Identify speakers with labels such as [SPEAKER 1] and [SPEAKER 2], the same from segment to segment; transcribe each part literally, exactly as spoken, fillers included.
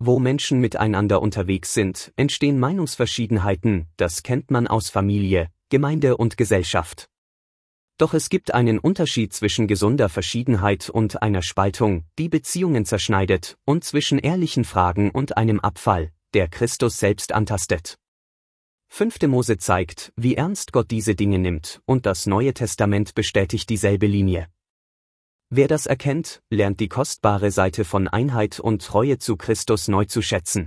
[SPEAKER 1] Wo Menschen miteinander unterwegs sind, entstehen Meinungsverschiedenheiten, das kennt man aus Familie, Gemeinde und Gesellschaft. Doch es gibt einen Unterschied zwischen gesunder Verschiedenheit und einer Spaltung, die Beziehungen zerschneidet, und zwischen ehrlichen Fragen und einem Abfall, der Christus selbst antastet. Fünfte Mose zeigt, wie ernst Gott diese Dinge nimmt, und das Neue Testament bestätigt dieselbe Linie. Wer das erkennt, lernt die kostbare Seite von Einheit und Treue zu Christus neu zu schätzen.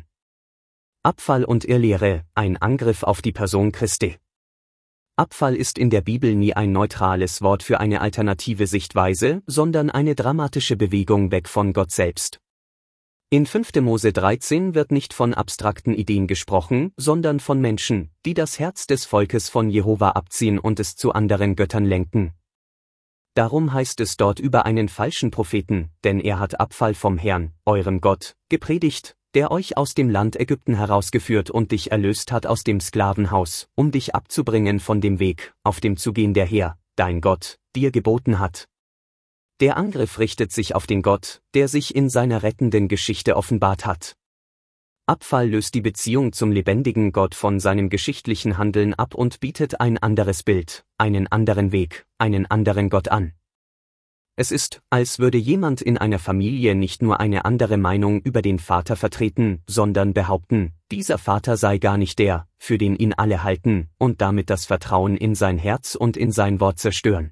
[SPEAKER 1] Abfall und Irrlehre, ein Angriff auf die Person Christi. Abfall ist in der Bibel nie ein neutrales Wort für eine alternative Sichtweise, sondern eine dramatische Bewegung weg von Gott selbst. In fünfte Mose dreizehn wird nicht von abstrakten Ideen gesprochen, sondern von Menschen, die das Herz des Volkes von Jehova abziehen und es zu anderen Göttern lenken. Darum heißt es dort über einen falschen Propheten, denn er hat Abfall vom Herrn, eurem Gott, gepredigt, der euch aus dem Land Ägypten herausgeführt und dich erlöst hat aus dem Sklavenhaus, um dich abzubringen von dem Weg, auf dem zu gehen der Herr, dein Gott, dir geboten hat. Der Angriff richtet sich auf den Gott, der sich in seiner rettenden Geschichte offenbart hat. Abfall löst die Beziehung zum lebendigen Gott von seinem geschichtlichen Handeln ab und bietet ein anderes Bild, einen anderen Weg, einen anderen Gott an. Es ist, als würde jemand in einer Familie nicht nur eine andere Meinung über den Vater vertreten, sondern behaupten, dieser Vater sei gar nicht der, für den ihn alle halten, und damit das Vertrauen in sein Herz und in sein Wort zerstören.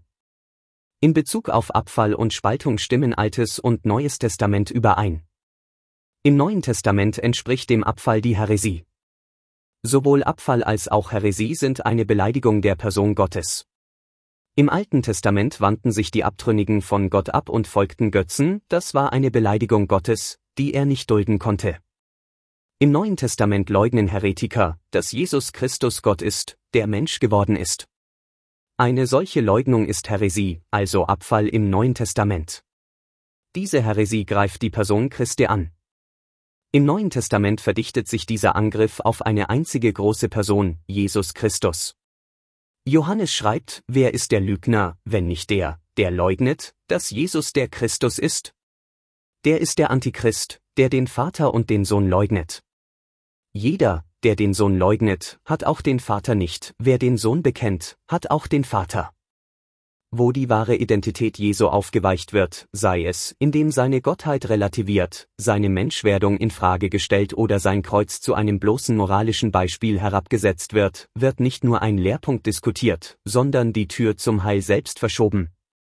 [SPEAKER 1] In Bezug auf Abfall und Spaltung stimmen Altes und Neues Testament überein. Im Neuen Testament entspricht dem Abfall die Häresie. Sowohl Abfall als auch Häresie sind eine Beleidigung der Person Gottes. Im Alten Testament wandten sich die Abtrünnigen von Gott ab und folgten Götzen, das war eine Beleidigung Gottes, die er nicht dulden konnte. Im Neuen Testament leugnen Heretiker, dass Jesus Christus Gott ist, der Mensch geworden ist. Eine solche Leugnung ist Häresie, also Abfall im Neuen Testament. Diese Häresie greift die Person Christi an. Im Neuen Testament verdichtet sich dieser Angriff auf eine einzige große Person, Jesus Christus. Johannes schreibt, wer ist der Lügner, wenn nicht der, der leugnet, dass Jesus der Christus ist? Der ist der Antichrist, der den Vater und den Sohn leugnet. Jeder, der den Sohn leugnet, hat auch den Vater nicht, wer den Sohn bekennt, hat auch den Vater. Wo die wahre Identität Jesu aufgeweicht wird, sei es, indem seine Gottheit relativiert, seine Menschwerdung in Frage gestellt oder sein Kreuz zu einem bloßen moralischen Beispiel herabgesetzt wird, wird nicht nur ein Lehrpunkt diskutiert, sondern die Tür zum Heil selbst verschoben.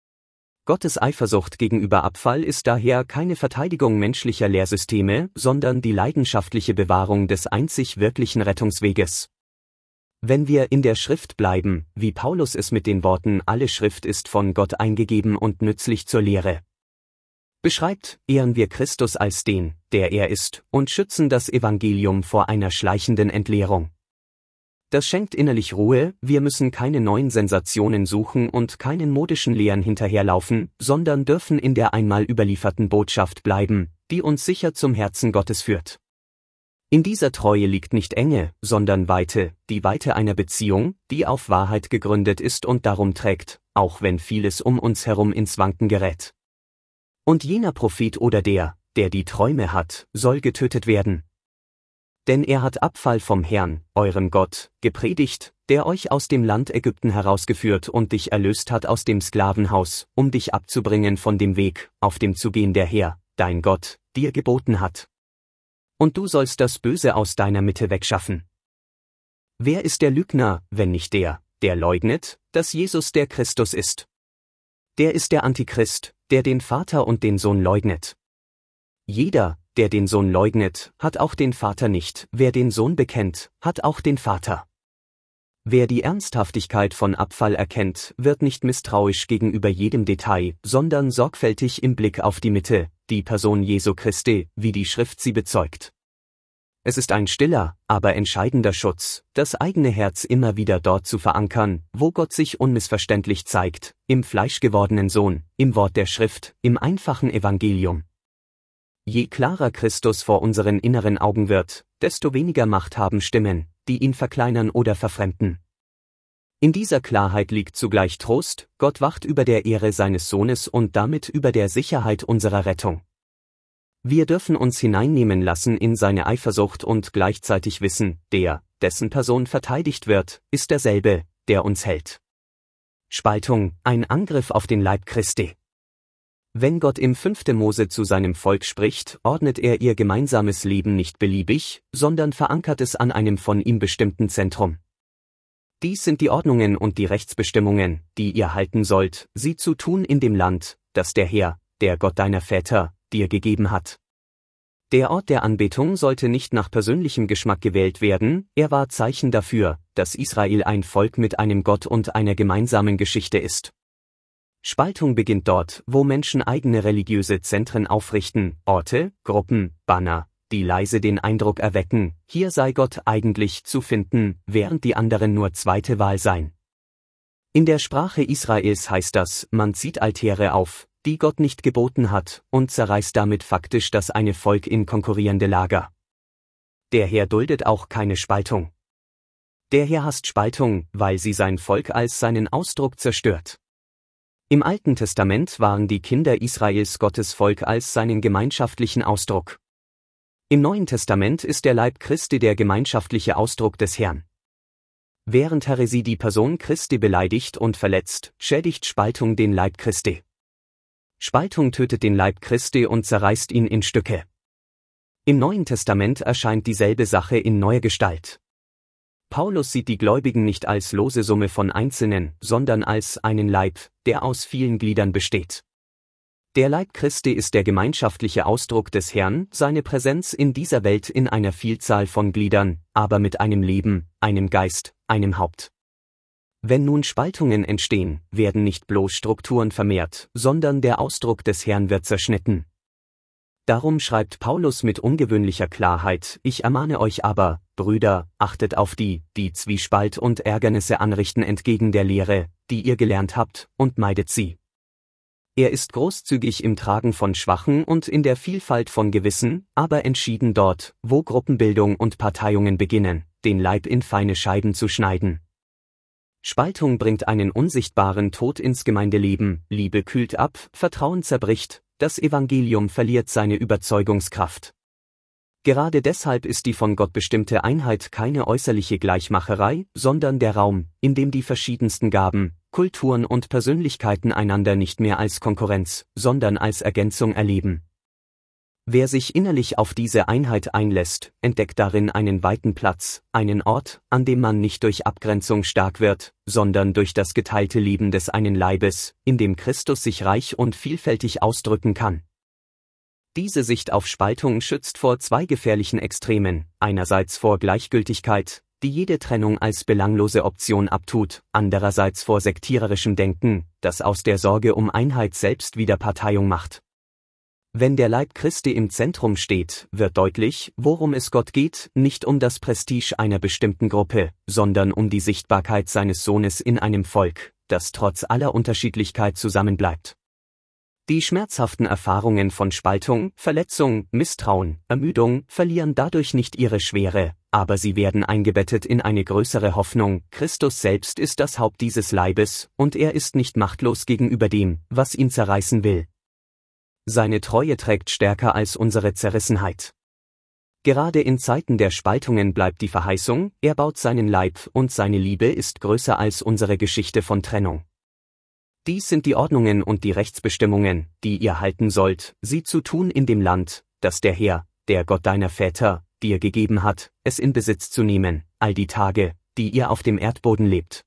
[SPEAKER 1] Gottes Eifersucht gegenüber Abfall ist daher keine Verteidigung menschlicher Lehrsysteme, sondern die leidenschaftliche Bewahrung des einzig wirklichen Rettungsweges. Wenn wir in der Schrift bleiben, wie Paulus es mit den Worten "Alle Schrift ist von Gott eingegeben und nützlich zur Lehre" beschreibt, ehren wir Christus als den, der er ist, und schützen das Evangelium vor einer schleichenden Entleerung. Das schenkt innerlich Ruhe, wir müssen keine neuen Sensationen suchen und keinen modischen Lehren hinterherlaufen, sondern dürfen in der einmal überlieferten Botschaft bleiben, die uns sicher zum Herzen Gottes führt. In dieser Treue liegt nicht Enge, sondern Weite, die Weite einer Beziehung, die auf Wahrheit gegründet ist und darum trägt, auch wenn vieles um uns herum ins Wanken gerät. Und jener Prophet oder der, der die Träume hat, soll getötet werden. Denn er hat Abfall vom Herrn, eurem Gott, gepredigt, der euch aus dem Land Ägypten herausgeführt und dich erlöst hat aus dem Sklavenhaus, um dich abzubringen von dem Weg, auf dem zu gehen der Herr, dein Gott, dir geboten hat. Und du sollst das Böse aus deiner Mitte wegschaffen. Wer ist der Lügner, wenn nicht der, der leugnet, dass Jesus der Christus ist? Der ist der Antichrist, der den Vater und den Sohn leugnet. Jeder, der den Sohn leugnet, hat auch den Vater nicht, wer den Sohn bekennt, hat auch den Vater. Wer die Ernsthaftigkeit von Abfall erkennt, wird nicht misstrauisch gegenüber jedem Detail, sondern sorgfältig im Blick auf die Mitte, die Person Jesu Christi, wie die Schrift sie bezeugt. Es ist ein stiller, aber entscheidender Schutz, das eigene Herz immer wieder dort zu verankern, wo Gott sich unmissverständlich zeigt, im fleischgewordenen Sohn, im Wort der Schrift, im einfachen Evangelium. Je klarer Christus vor unseren inneren Augen wird, desto weniger Macht haben Stimmen, die ihn verkleinern oder verfremden. In dieser Klarheit liegt zugleich Trost, Gott wacht über der Ehre seines Sohnes und damit über der Sicherheit unserer Rettung. Wir dürfen uns hineinnehmen lassen in seine Eifersucht und gleichzeitig wissen, der, dessen Person verteidigt wird, ist derselbe, der uns hält. Spaltung, ein Angriff auf den Leib Christi. Wenn Gott im fünften Mose zu seinem Volk spricht, ordnet er ihr gemeinsames Leben nicht beliebig, sondern verankert es an einem von ihm bestimmten Zentrum. Dies sind die Ordnungen und die Rechtsbestimmungen, die ihr halten sollt, sie zu tun in dem Land, das der Herr, der Gott deiner Väter, dir gegeben hat. Der Ort der Anbetung sollte nicht nach persönlichem Geschmack gewählt werden, er war Zeichen dafür, dass Israel ein Volk mit einem Gott und einer gemeinsamen Geschichte ist. Spaltung beginnt dort, wo Menschen eigene religiöse Zentren aufrichten, Orte, Gruppen, Banner, die leise den Eindruck erwecken, hier sei Gott eigentlich zu finden, während die anderen nur zweite Wahl seien. In der Sprache Israels heißt das, man zieht Altäre auf, die Gott nicht geboten hat, und zerreißt damit faktisch das eine Volk in konkurrierende Lager. Der Herr duldet auch keine Spaltung. Der Herr hasst Spaltung, weil sie sein Volk als seinen Ausdruck zerstört. Im Alten Testament waren die Kinder Israels Gottes Volk als seinen gemeinschaftlichen Ausdruck. Im Neuen Testament ist der Leib Christi der gemeinschaftliche Ausdruck des Herrn. Während Häresie die Person Christi beleidigt und verletzt, schädigt Spaltung den Leib Christi. Spaltung tötet den Leib Christi und zerreißt ihn in Stücke. Im Neuen Testament erscheint dieselbe Sache in neuer Gestalt. Paulus sieht die Gläubigen nicht als lose Summe von Einzelnen, sondern als einen Leib, der aus vielen Gliedern besteht. Der Leib Christi ist der gemeinschaftliche Ausdruck des Herrn, seine Präsenz in dieser Welt in einer Vielzahl von Gliedern, aber mit einem Leben, einem Geist, einem Haupt. Wenn nun Spaltungen entstehen, werden nicht bloß Strukturen vermehrt, sondern der Ausdruck des Herrn wird zerschnitten. Darum schreibt Paulus mit ungewöhnlicher Klarheit, ich ermahne euch aber, Brüder, achtet auf die, die Zwiespalt und Ärgernisse anrichten entgegen der Lehre, die ihr gelernt habt, und meidet sie. Er ist großzügig im Tragen von Schwachen und in der Vielfalt von Gewissen, aber entschieden dort, wo Gruppenbildung und Parteiungen beginnen, den Leib in feine Scheiben zu schneiden. Spaltung bringt einen unsichtbaren Tod ins Gemeindeleben, Liebe kühlt ab, Vertrauen zerbricht, das Evangelium verliert seine Überzeugungskraft. Gerade deshalb ist die von Gott bestimmte Einheit keine äußerliche Gleichmacherei, sondern der Raum, in dem die verschiedensten Gaben, Kulturen und Persönlichkeiten einander nicht mehr als Konkurrenz, sondern als Ergänzung erleben. Wer sich innerlich auf diese Einheit einlässt, entdeckt darin einen weiten Platz, einen Ort, an dem man nicht durch Abgrenzung stark wird, sondern durch das geteilte Leben des einen Leibes, in dem Christus sich reich und vielfältig ausdrücken kann. Diese Sicht auf Spaltung schützt vor zwei gefährlichen Extremen, einerseits vor Gleichgültigkeit, die jede Trennung als belanglose Option abtut, andererseits vor sektiererischem Denken, das aus der Sorge um Einheit selbst wieder Parteiung macht. Wenn der Leib Christi im Zentrum steht, wird deutlich, worum es Gott geht, nicht um das Prestige einer bestimmten Gruppe, sondern um die Sichtbarkeit seines Sohnes in einem Volk, das trotz aller Unterschiedlichkeit zusammenbleibt. Die schmerzhaften Erfahrungen von Spaltung, Verletzung, Misstrauen, Ermüdung verlieren dadurch nicht ihre Schwere, aber sie werden eingebettet in eine größere Hoffnung, Christus selbst ist das Haupt dieses Leibes, und er ist nicht machtlos gegenüber dem, was ihn zerreißen will. Seine Treue trägt stärker als unsere Zerrissenheit. Gerade in Zeiten der Spaltungen bleibt die Verheißung, er baut seinen Leib und seine Liebe ist größer als unsere Geschichte von Trennung. Dies sind die Ordnungen und die Rechtsbestimmungen, die ihr halten sollt, sie zu tun in dem Land, das der Herr, der Gott deiner Väter, dir gegeben hat, es in Besitz zu nehmen, all die Tage, die ihr auf dem Erdboden lebt.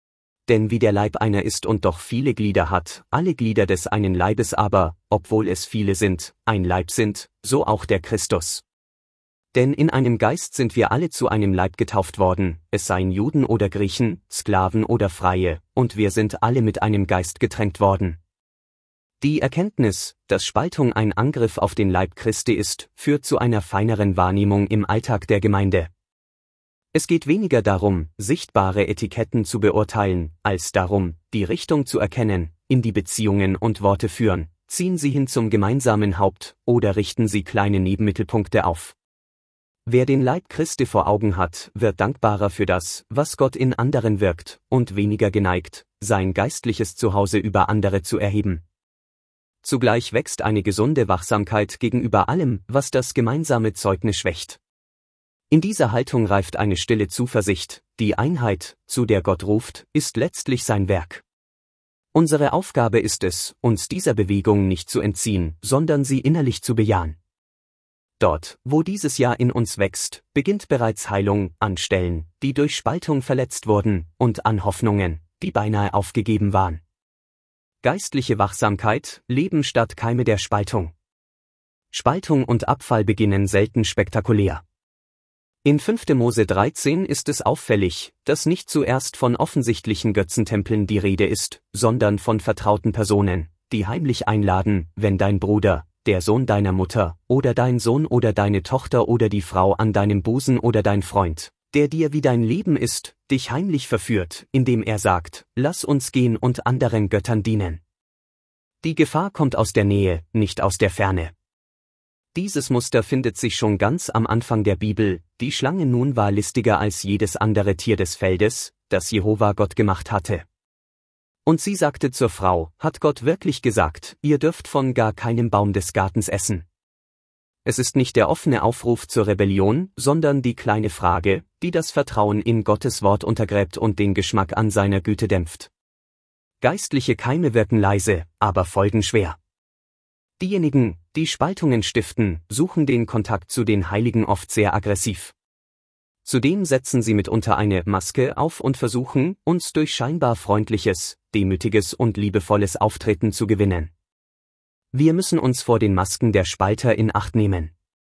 [SPEAKER 1] Denn wie der Leib einer ist und doch viele Glieder hat, alle Glieder des einen Leibes aber, obwohl es viele sind, ein Leib sind, so auch der Christus. Denn in einem Geist sind wir alle zu einem Leib getauft worden, es seien Juden oder Griechen, Sklaven oder Freie, und wir sind alle mit einem Geist getränkt worden. Die Erkenntnis, dass Spaltung ein Angriff auf den Leib Christi ist, führt zu einer feineren Wahrnehmung im Alltag der Gemeinde. Es geht weniger darum, sichtbare Etiketten zu beurteilen, als darum, die Richtung zu erkennen, in die Beziehungen und Worte führen, ziehen sie hin zum gemeinsamen Haupt, oder richten sie kleine Nebenmittelpunkte auf. Wer den Leib Christi vor Augen hat, wird dankbarer für das, was Gott in anderen wirkt, und weniger geneigt, sein geistliches Zuhause über andere zu erheben. Zugleich wächst eine gesunde Wachsamkeit gegenüber allem, was das gemeinsame Zeugnis schwächt. In dieser Haltung reift eine stille Zuversicht, die Einheit, zu der Gott ruft, ist letztlich sein Werk. Unsere Aufgabe ist es, uns dieser Bewegung nicht zu entziehen, sondern sie innerlich zu bejahen. Dort, wo dieses Ja in uns wächst, beginnt bereits Heilung an Stellen, die durch Spaltung verletzt wurden, und an Hoffnungen, die beinahe aufgegeben waren. Geistliche Wachsamkeit, Leben statt Keime der Spaltung. Spaltung und Abfall beginnen selten spektakulär. In fünfter Mose dreizehn ist es auffällig, dass nicht zuerst von offensichtlichen Götzentempeln die Rede ist, sondern von vertrauten Personen, die heimlich einladen, wenn dein Bruder, der Sohn deiner Mutter, oder dein Sohn oder deine Tochter oder die Frau an deinem Busen oder dein Freund, der dir wie dein Leben ist, dich heimlich verführt, indem er sagt, lass uns gehen und anderen Göttern dienen. Die Gefahr kommt aus der Nähe, nicht aus der Ferne. Dieses Muster findet sich schon ganz am Anfang der Bibel, die Schlange nun war listiger als jedes andere Tier des Feldes, das Jehova Gott gemacht hatte. Und sie sagte zur Frau, hat Gott wirklich gesagt, ihr dürft von gar keinem Baum des Gartens essen? Es ist nicht der offene Aufruf zur Rebellion, sondern die kleine Frage, die das Vertrauen in Gottes Wort untergräbt und den Geschmack an seiner Güte dämpft. Geistliche Keime wirken leise, aber folgen schwer. Diejenigen, die Spaltungen stiften, suchen den Kontakt zu den Heiligen oft sehr aggressiv. Zudem setzen sie mitunter eine Maske auf und versuchen, uns durch scheinbar freundliches, demütiges und liebevolles Auftreten zu gewinnen. Wir müssen uns vor den Masken der Spalter in Acht nehmen.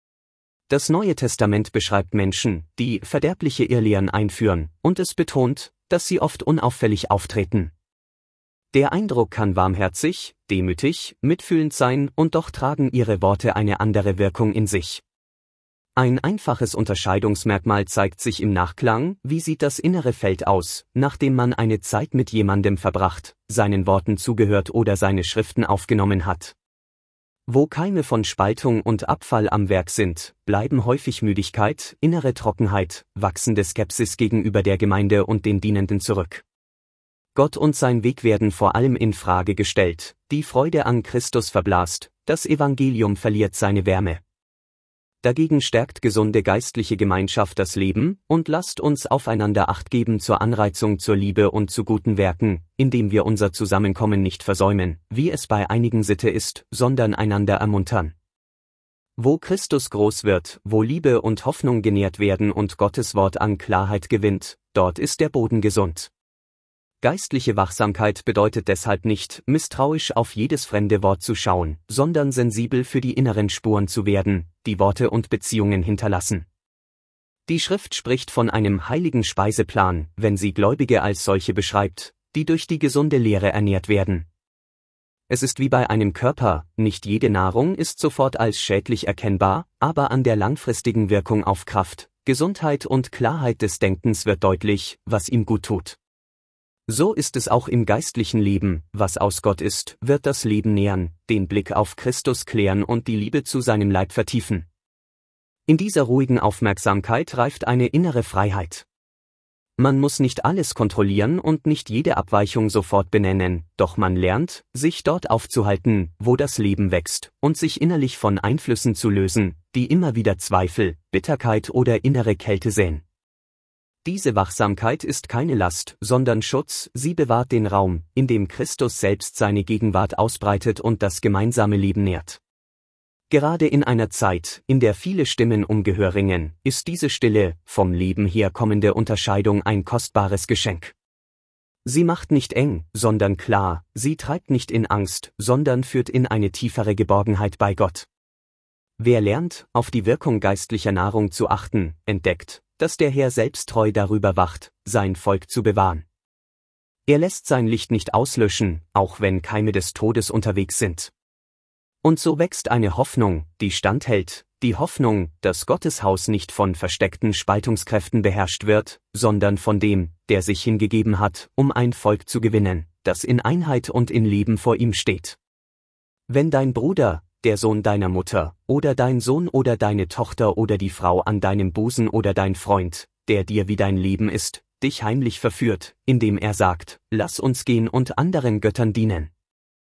[SPEAKER 1] Das Neue Testament beschreibt Menschen, die verderbliche Irrlehren einführen, und es betont, dass sie oft unauffällig auftreten. Der Eindruck kann warmherzig, demütig, mitfühlend sein, und doch tragen ihre Worte eine andere Wirkung in sich. Ein einfaches Unterscheidungsmerkmal zeigt sich im Nachklang: Wie sieht das innere Feld aus, nachdem man eine Zeit mit jemandem verbracht, seinen Worten zugehört oder seine Schriften aufgenommen hat? Wo Keime von Spaltung und Abfall am Werk sind, bleiben häufig Müdigkeit, innere Trockenheit, wachsende Skepsis gegenüber der Gemeinde und den Dienenden zurück. Gott und sein Weg werden vor allem in Frage gestellt, die Freude an Christus verblasst, das Evangelium verliert seine Wärme. Dagegen stärkt gesunde geistliche Gemeinschaft das Leben, und lasst uns aufeinander Acht geben zur Anreizung zur Liebe und zu guten Werken, indem wir unser Zusammenkommen nicht versäumen, wie es bei einigen Sitte ist, sondern einander ermuntern. Wo Christus groß wird, wo Liebe und Hoffnung genährt werden und Gottes Wort an Klarheit gewinnt, dort ist der Boden gesund. Geistliche Wachsamkeit bedeutet deshalb nicht, misstrauisch auf jedes fremde Wort zu schauen, sondern sensibel für die inneren Spuren zu werden, die Worte und Beziehungen hinterlassen. Die Schrift spricht von einem heiligen Speiseplan, wenn sie Gläubige als solche beschreibt, die durch die gesunde Lehre ernährt werden. Es ist wie bei einem Körper, nicht jede Nahrung ist sofort als schädlich erkennbar, aber an der langfristigen Wirkung auf Kraft, Gesundheit und Klarheit des Denkens wird deutlich, was ihm gut tut. So ist es auch im geistlichen Leben: Was aus Gott ist, wird das Leben nähern, den Blick auf Christus klären und die Liebe zu seinem Leib vertiefen. In dieser ruhigen Aufmerksamkeit reift eine innere Freiheit. Man muss nicht alles kontrollieren und nicht jede Abweichung sofort benennen, doch man lernt, sich dort aufzuhalten, wo das Leben wächst, und sich innerlich von Einflüssen zu lösen, die immer wieder Zweifel, Bitterkeit oder innere Kälte säen. Diese Wachsamkeit ist keine Last, sondern Schutz, sie bewahrt den Raum, in dem Christus selbst seine Gegenwart ausbreitet und das gemeinsame Leben nährt. Gerade in einer Zeit, in der viele Stimmen um Gehör ringen, ist diese stille, vom Leben herkommende Unterscheidung ein kostbares Geschenk. Sie macht nicht eng, sondern klar, sie treibt nicht in Angst, sondern führt in eine tiefere Geborgenheit bei Gott. Wer lernt, auf die Wirkung geistlicher Nahrung zu achten, entdeckt, dass der Herr selbst treu darüber wacht, sein Volk zu bewahren. Er lässt sein Licht nicht auslöschen, auch wenn Keime des Todes unterwegs sind. Und so wächst eine Hoffnung, die standhält, die Hoffnung, dass Gottes Haus nicht von versteckten Spaltungskräften beherrscht wird, sondern von dem, der sich hingegeben hat, um ein Volk zu gewinnen, das in Einheit und in Leben vor ihm steht. Wenn dein Bruder, der Sohn deiner Mutter, oder dein Sohn oder deine Tochter oder die Frau an deinem Busen oder dein Freund, der dir wie dein Leben ist, dich heimlich verführt, indem er sagt, lass uns gehen und anderen Göttern dienen.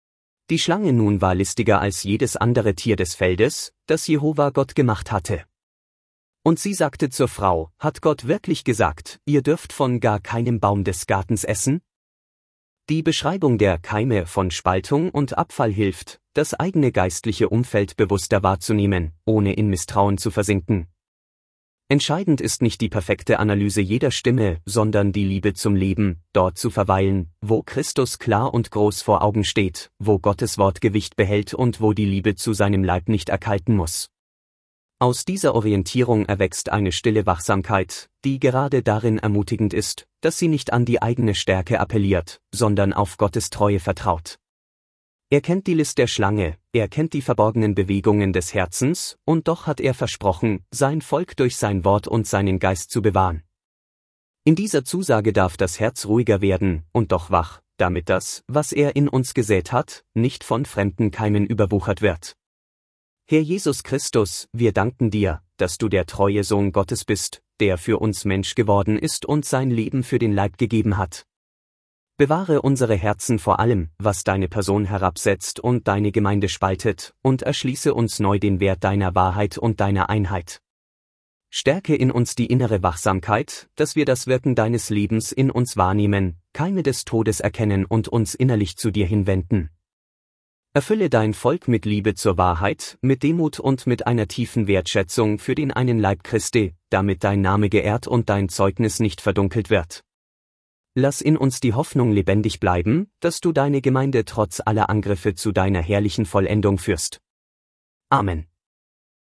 [SPEAKER 1] Die Schlange nun war listiger als jedes andere Tier des Feldes, das Jehova Gott gemacht hatte. Und sie sagte zur Frau, hat Gott wirklich gesagt, ihr dürft von gar keinem Baum des Gartens essen? Die Beschreibung der Keime von Spaltung und Abfall hilft, das eigene geistliche Umfeld bewusster wahrzunehmen, ohne in Misstrauen zu versinken. Entscheidend ist nicht die perfekte Analyse jeder Stimme, sondern die Liebe zum Leben, dort zu verweilen, wo Christus klar und groß vor Augen steht, wo Gottes Wort Gewicht behält und wo die Liebe zu seinem Leib nicht erkalten muss. Aus dieser Orientierung erwächst eine stille Wachsamkeit, die gerade darin ermutigend ist, dass sie nicht an die eigene Stärke appelliert, sondern auf Gottes Treue vertraut. Er kennt die List der Schlange, er kennt die verborgenen Bewegungen des Herzens, und doch hat er versprochen, sein Volk durch sein Wort und seinen Geist zu bewahren. In dieser Zusage darf das Herz ruhiger werden, und doch wach, damit das, was er in uns gesät hat, nicht von fremden Keimen überwuchert wird. Herr Jesus Christus, wir danken dir, dass du der treue Sohn Gottes bist, der für uns Mensch geworden ist und sein Leben für den Leib gegeben hat. Bewahre unsere Herzen vor allem, was deine Person herabsetzt und deine Gemeinde spaltet, und erschließe uns neu den Wert deiner Wahrheit und deiner Einheit. Stärke in uns die innere Wachsamkeit, dass wir das Wirken deines Lebens in uns wahrnehmen, Keime des Todes erkennen und uns innerlich zu dir hinwenden. Erfülle dein Volk mit Liebe zur Wahrheit, mit Demut und mit einer tiefen Wertschätzung für den einen Leib Christi, damit dein Name geehrt und dein Zeugnis nicht verdunkelt wird. Lass in uns die Hoffnung lebendig bleiben, dass du deine Gemeinde trotz aller Angriffe zu deiner herrlichen Vollendung führst. Amen.